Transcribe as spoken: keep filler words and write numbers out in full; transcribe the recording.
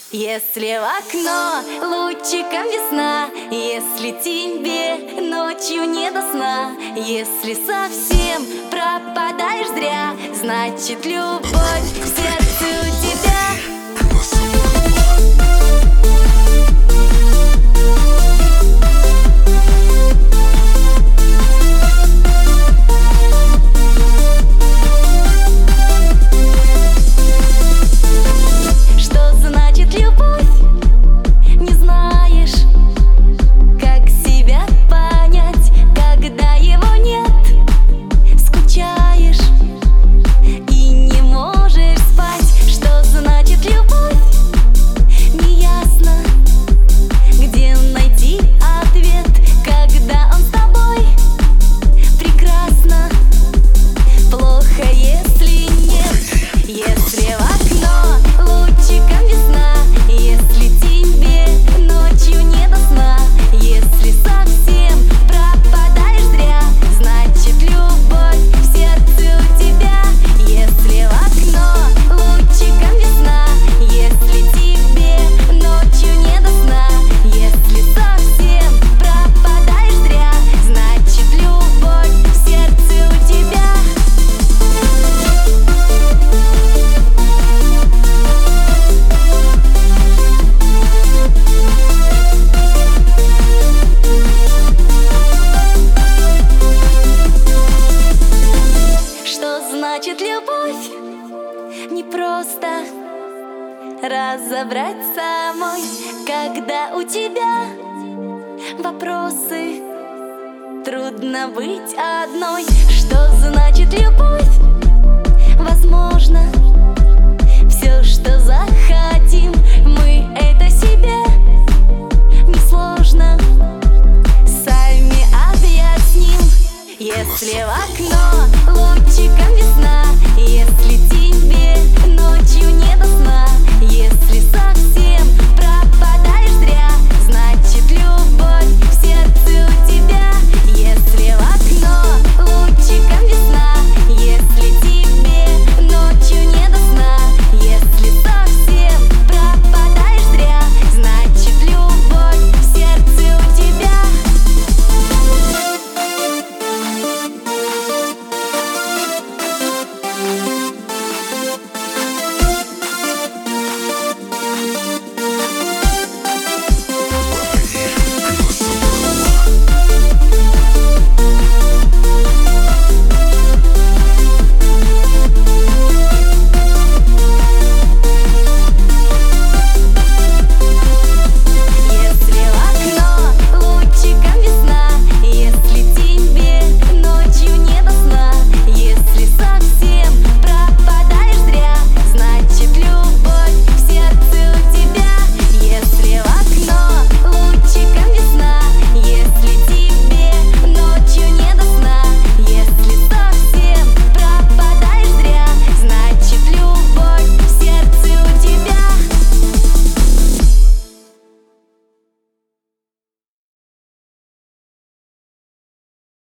Если в окно лучиком весна, если тебе ночью не до сна, если совсем пропадаешь зря, значит любовь в сердце у тебя. Значит, любовь не просто разобрать самой, когда у тебя вопросы, трудно быть одной. Что значит любовь? Возможно,